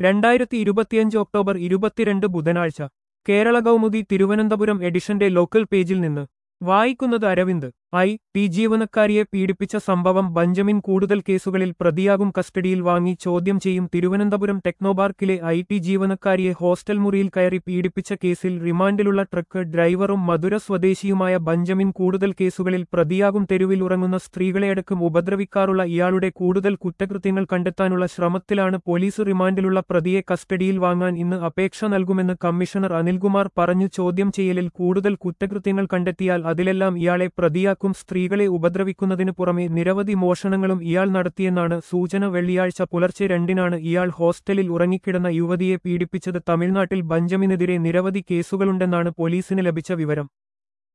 2025 October 22 ബുധനാഴ്ച കേരള കൗമുദി തിരുവനന്തപുരം എഡിഷന്റെ local പേജിൽ നിന്ന് വായിക്കുന്നത് അരവിന്ദ്. ടി ജീവനക്കാരിയെ പീഡിപ്പിച്ച സംഭവം ബെഞ്ചമിൻ കൂടുതൽ കേസുകളിൽ പ്രതിയാകും കസ്റ്റഡിയിൽ വാങ്ങി ചോദ്യം ചെയ്യും. തിരുവനന്തപുരം ടെക്നോപാർക്കിലെ ടി ജീവനക്കാരിയെ ഹോസ്റ്റൽ മുറിയിൽ കയറി പീഡിപ്പിച്ച കേസിൽ റിമാൻഡിലുള്ള ട്രക്ക് ഡ്രൈവറും മധുര സ്വദേശിയുമായ ബെഞ്ചമിൻ കൂടുതൽ കേസുകളിൽ പ്രതിയാകും. തെരുവിൽ ഉറങ്ങുന്ന സ്ത്രീകളെയടക്കം ഉപദ്രവിക്കാറുള്ള ഇയാളുടെ കൂടുതൽ കുറ്റകൃത്യങ്ങൾ കണ്ടെത്താനുള്ള ശ്രമത്തിലാണ് പോലീസ്. റിമാൻഡിലുള്ള പ്രതിയെ കസ്റ്റഡിയിൽ വാങ്ങാൻ ഇന്ന് അപേക്ഷ നൽകുമെന്ന് കമ്മീഷണർ അനിൽകുമാർ പറഞ്ഞു. ചോദ്യം ചെയ്യലിൽ കൂടുതൽ കുറ്റകൃത്യങ്ങൾ കണ്ടെത്തിയാൽ അതിലെല്ലാം ഇയാളെ പ്രതിയാക്കും. സ്ത്രീകളെ ഉപദ്രവിക്കുന്നതിനു പുറമെ നിരവധി മോഷണങ്ങളും ഇയാൾ നടത്തിയെന്നാണ് സൂചന. വെള്ളിയാഴ്ച പുലർച്ചെ 2-നാണ് ഇയാൾ ഹോസ്റ്റലിൽ ഉറങ്ങിക്കിടന്ന യുവതിയെ പീഡിപ്പിച്ചത്. തമിഴ്നാട്ടിൽ ബെഞ്ചമിനെതിരെ നിരവധി കേസുകളുണ്ടെന്നാണ് പോലീസിന് ലഭിച്ച വിവരം.